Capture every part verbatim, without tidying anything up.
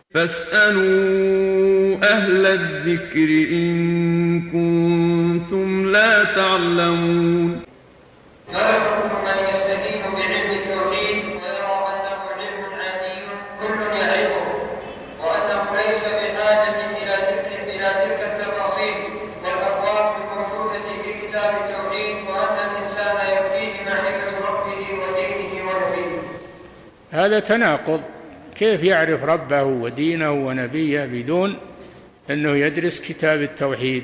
فاسألوا أهل الذكر إن كنتم لا تعلمون. لا يكون من يستهين بعلم التوحيد ويرى أنه علم عادي كل يعرفه، وأنه ليس بحاجة إلى تلك إلى تلك التفاصيل والأبواب الموجودة في كتاب التوحيد، وأن الإنسان يكفيه معرفة ربه ودينه ونبيه. هذا تناقض. كيف يعرف ربه ودينه ونبيه بدون أنه يدرس كتاب التوحيد؟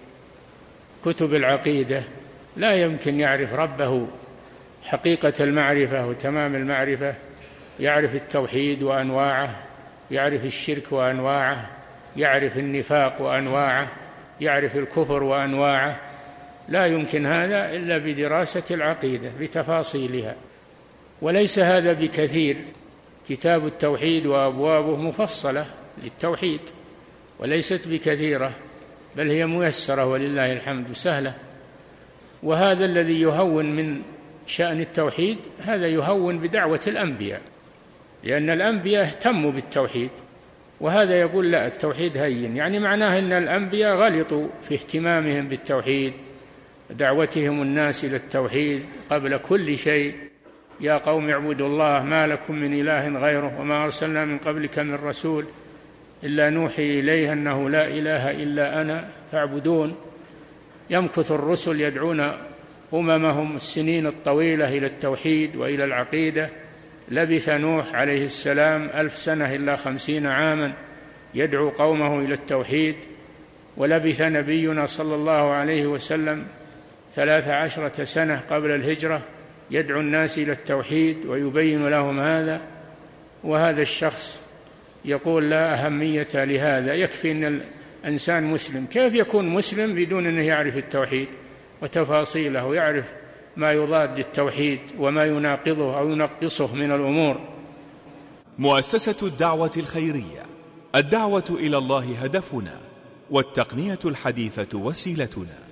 كتب العقيدة لا يمكن يعرف ربه حقيقة المعرفة وتمام المعرفة، يعرف التوحيد وأنواعه، يعرف الشرك وأنواعه، يعرف النفاق وأنواعه، يعرف الكفر وأنواعه. لا يمكن هذا إلا بدراسة العقيدة بتفاصيلها، وليس هذا بكثير. كتاب التوحيد وأبوابه مفصلة للتوحيد وليست بكثيرة، بل هي ميسرة ولله الحمد سهلة. وهذا الذي يهون من شأن التوحيد هذا يهون بدعوة الأنبياء، لأن الأنبياء اهتموا بالتوحيد، وهذا يقول لا التوحيد هين، يعني معناه أن الأنبياء غلطوا في اهتمامهم بالتوحيد، دعوتهم الناس إلى التوحيد قبل كل شيء. يا قوم اعبدوا الله ما لكم من إله غيره وما أرسلنا من قبلك من رسول إلا نوحي إليه أنه لا إله إلا أنا فاعبدون. يمكث الرسل يدعون أممهم السنين الطويلة إلى التوحيد وإلى العقيدة. لبث نوح عليه السلام ألف سنة إلا خمسين عاما يدعو قومه إلى التوحيد، ولبث نبينا صلى الله عليه وسلم ثلاث عشرة سنة قبل الهجرة يدعو الناس إلى التوحيد ويبين لهم هذا. وهذا الشخص يقول لا أهمية لهذا، يكفي أن الإنسان مسلم. كيف يكون مسلم بدون أنه يعرف التوحيد وتفاصيله ويعرف ما يضاد التوحيد وما يناقضه أو ينقصه من الأمور؟ مؤسسة الدعوة الخيرية، الدعوة إلى الله هدفنا، والتقنية الحديثة وسيلتنا.